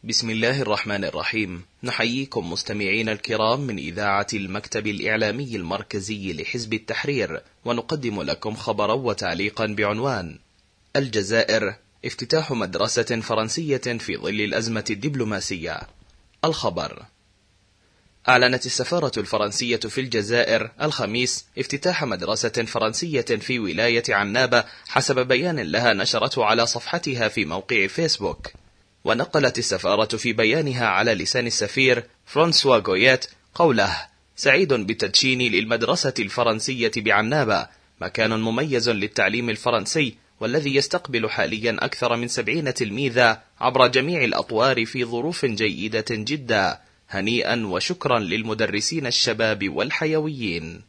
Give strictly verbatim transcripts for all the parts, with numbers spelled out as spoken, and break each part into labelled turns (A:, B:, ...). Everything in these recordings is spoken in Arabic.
A: بسم الله الرحمن الرحيم. نحييكم مستمعين الكرام من إذاعة المكتب الإعلامي المركزي لحزب التحرير، ونقدم لكم خبرا وتعليقا بعنوان: الجزائر افتتاح مدرسة فرنسية في ظل الأزمة الدبلوماسية. الخبر: أعلنت السفارة الفرنسية في الجزائر الخميس افتتاح مدرسة فرنسية في ولاية عنابة حسب بيان لها نشرته على صفحتها في موقع فيسبوك. ونقلت السفارة في بيانها على لسان السفير فرانسوا غويات قوله: سعيد بالتدشين للمدرسة الفرنسية بعنابة، مكان مميز للتعليم الفرنسي والذي يستقبل حاليا أكثر من سبعين تلميذا عبر جميع الأطوار في ظروف جيدة جدا. هنيئا وشكرا للمدرسين الشباب والحيويين.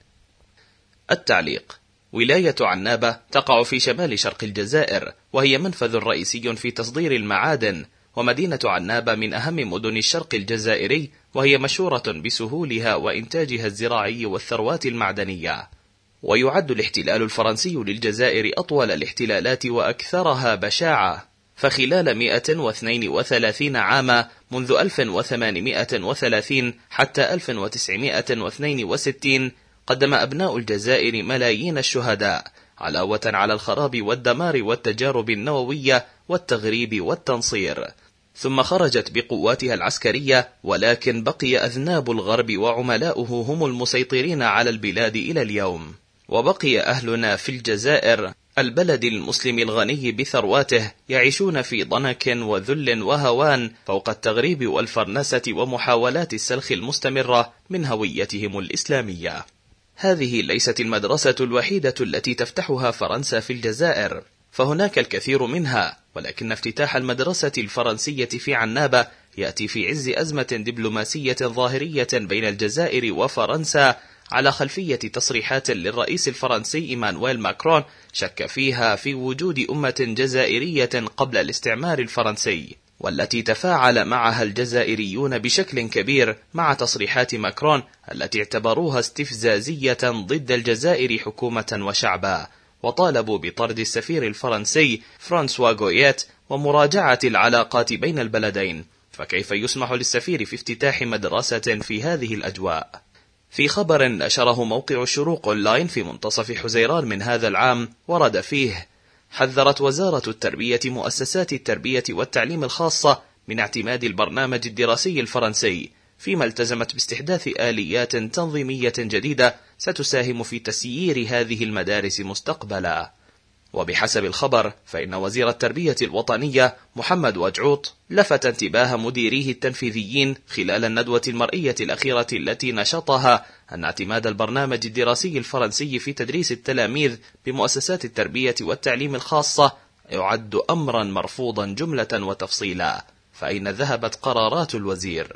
A: التعليق: ولاية عنابة تقع في شمال شرق الجزائر، وهي منفذ رئيسي في تصدير المعادن، ومدينة عنابة من أهم مدن الشرق الجزائري، وهي مشهورة بسهولها وإنتاجها الزراعي والثروات المعدنية. ويعد الاحتلال الفرنسي للجزائر أطول الاحتلالات وأكثرها بشاعة، فخلال مئة واثنين وثلاثين عاما منذ ألف وثمانمئة وثلاثين حتى ألف وتسعمئة واثنين وستين قدم أبناء الجزائر ملايين الشهداء، علاوة على الخراب والدمار والتجارب النووية والتغريب والتنصير. ثم خرجت بقواتها العسكرية، ولكن بقي أذناب الغرب وعملاؤه هم المسيطرين على البلاد إلى اليوم. وبقي أهلنا في الجزائر البلد المسلم الغني بثرواته يعيشون في ضنك وذل وهوان فوق التغريب والفرنسة ومحاولات السلخ المستمرة من هويتهم الإسلامية. هذه ليست المدرسة الوحيدة التي تفتحها فرنسا في الجزائر، فهناك الكثير منها، ولكن افتتاح المدرسة الفرنسية في عنابة يأتي في عز أزمة دبلوماسية ظاهرية بين الجزائر وفرنسا، على خلفية تصريحات للرئيس الفرنسي إيمانويل ماكرون شك فيها في وجود أمة جزائرية قبل الاستعمار الفرنسي، والتي تفاعل معها الجزائريون بشكل كبير مع تصريحات ماكرون التي اعتبروها استفزازية ضد الجزائر حكومة وشعبا، وطالبوا بطرد السفير الفرنسي فرانسوا غويات ومراجعة العلاقات بين البلدين. فكيف يسمح للسفير في افتتاح مدرسة في هذه الأجواء؟ في خبر نشره موقع الشروق أونلاين في منتصف حزيران من هذا العام ورد فيه: حذرت وزارة التربية مؤسسات التربية والتعليم الخاصة من اعتماد البرنامج الدراسي الفرنسي، فيما التزمت باستحداث آليات تنظيمية جديدة ستساهم في تسيير هذه المدارس مستقبلا. وبحسب الخبر فإن وزير التربية الوطنية محمد وجعوط لفت انتباه مديريه التنفيذيين خلال الندوة المرئية الأخيرة التي نشطها أن اعتماد البرنامج الدراسي الفرنسي في تدريس التلاميذ بمؤسسات التربية والتعليم الخاصة يعد أمرا مرفوضا جملة وتفصيلا، فأين ذهبت قرارات الوزير؟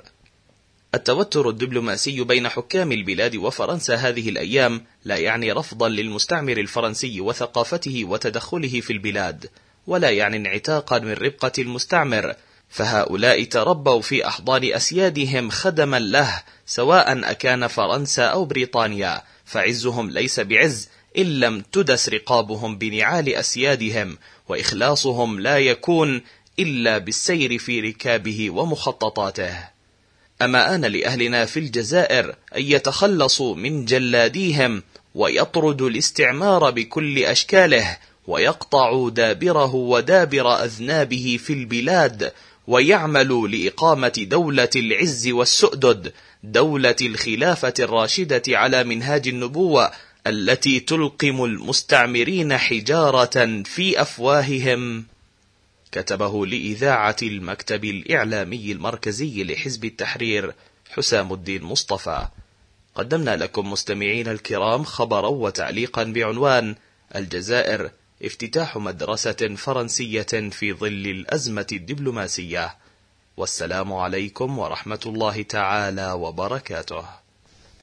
A: التوتر الدبلوماسي بين حكام البلاد وفرنسا هذه الأيام لا يعني رفضا للمستعمر الفرنسي وثقافته وتدخله في البلاد، ولا يعني انعتاقا من ربقة المستعمر، فهؤلاء تربوا في أحضان أسيادهم خدما له، سواء أكان فرنسا أو بريطانيا، فعزهم ليس بعز إن لم تدس رقابهم بنعال أسيادهم، وإخلاصهم لا يكون إلا بالسير في ركابه ومخططاته. أما آن لأهلنا في الجزائر أن يتخلصوا من جلاديهم، ويطردوا الاستعمار بكل أشكاله، ويقطعوا دابره ودابر أذنابه في البلاد، ويعملوا لإقامة دولة العز والسؤدد، دولة الخلافة الراشدة على منهاج النبوة التي تلقم المستعمرين حجارة في أفواههم. كتبه لإذاعة المكتب الإعلامي المركزي لحزب التحرير حسام الدين مصطفى. قدمنا لكم مستمعين الكرام خبرا وتعليقا بعنوان: الجزائر افتتاح مدرسة فرنسية في ظل الأزمة الدبلوماسية. والسلام عليكم ورحمة الله تعالى وبركاته.